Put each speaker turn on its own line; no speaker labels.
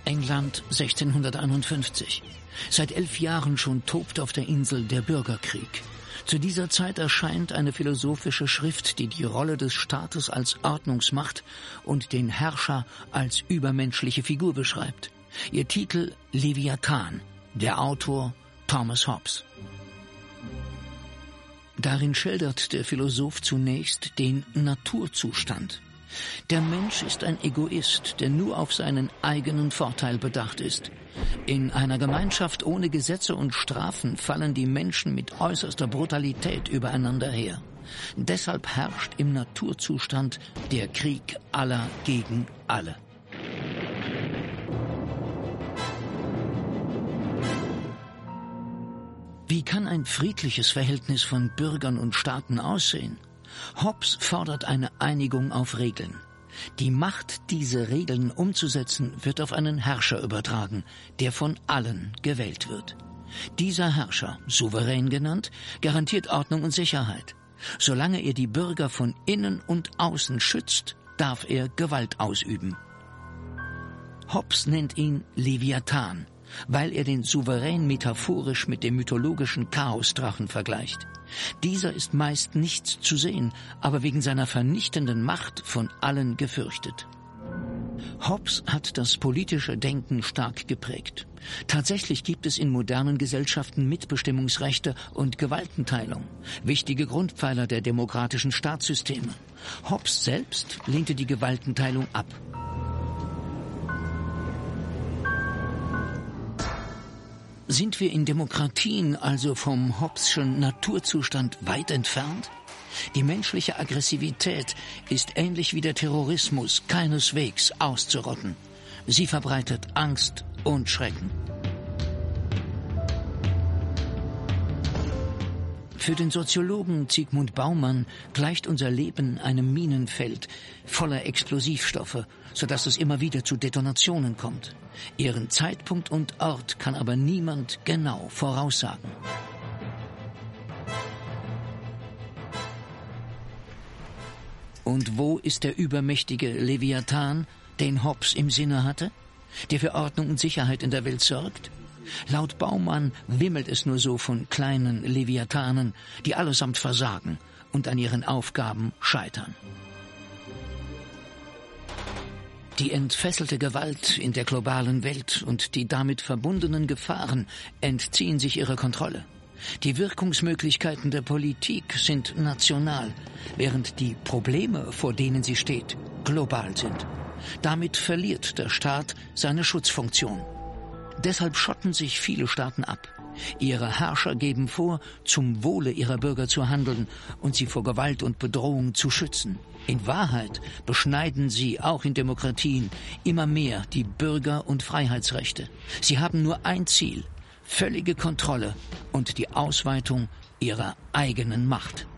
England 1651. Seit 11 Jahren schon tobt auf der Insel der Bürgerkrieg. Zu dieser Zeit erscheint eine philosophische Schrift, die die Rolle des Staates als Ordnungsmacht und den Herrscher als übermenschliche Figur beschreibt. Ihr Titel Leviathan, der Autor Thomas Hobbes. Darin schildert der Philosoph zunächst den Naturzustand. Der Mensch ist ein Egoist, der nur auf seinen eigenen Vorteil bedacht ist. In einer Gemeinschaft ohne Gesetze und Strafen fallen die Menschen mit äußerster Brutalität übereinander her. Deshalb herrscht im Naturzustand der Krieg aller gegen alle. Wie kann ein friedliches Verhältnis von Bürgern und Staaten aussehen? Hobbes fordert eine Einigung auf Regeln. Die Macht, diese Regeln umzusetzen, wird auf einen Herrscher übertragen, der von allen gewählt wird. Dieser Herrscher, souverän genannt, garantiert Ordnung und Sicherheit. Solange er die Bürger von innen und außen schützt, darf er Gewalt ausüben. Hobbes nennt ihn Leviathan, weil er den Souverän metaphorisch mit dem mythologischen Chaosdrachen vergleicht. Dieser ist meist nichts zu sehen, aber wegen seiner vernichtenden Macht von allen gefürchtet. Hobbes hat das politische Denken stark geprägt. Tatsächlich gibt es in modernen Gesellschaften Mitbestimmungsrechte und Gewaltenteilung, wichtige Grundpfeiler der demokratischen Staatssysteme. Hobbes selbst lehnte die Gewaltenteilung ab. Sind wir in Demokratien also vom Hobbes'schen Naturzustand weit entfernt? Die menschliche Aggressivität ist ähnlich wie der Terrorismus keineswegs auszurotten. Sie verbreitet Angst und Schrecken. Für den Soziologen Zygmunt Baumann gleicht unser Leben einem Minenfeld voller Explosivstoffe, sodass es immer wieder zu Detonationen kommt. Ihren Zeitpunkt und Ort kann aber niemand genau voraussagen. Und wo ist der übermächtige Leviathan, den Hobbes im Sinne hatte, der für Ordnung und Sicherheit in der Welt sorgt? Laut Baumann wimmelt es nur so von kleinen Leviathanen, die allesamt versagen und an ihren Aufgaben scheitern. Die entfesselte Gewalt in der globalen Welt und die damit verbundenen Gefahren entziehen sich ihrer Kontrolle. Die Wirkungsmöglichkeiten der Politik sind national, während die Probleme, vor denen sie steht, global sind. Damit verliert der Staat seine Schutzfunktion. Deshalb schotten sich viele Staaten ab. Ihre Herrscher geben vor, zum Wohle ihrer Bürger zu handeln und sie vor Gewalt und Bedrohung zu schützen. In Wahrheit beschneiden sie, auch in Demokratien, immer mehr die Bürger- und Freiheitsrechte. Sie haben nur ein Ziel: völlige Kontrolle und die Ausweitung ihrer eigenen Macht.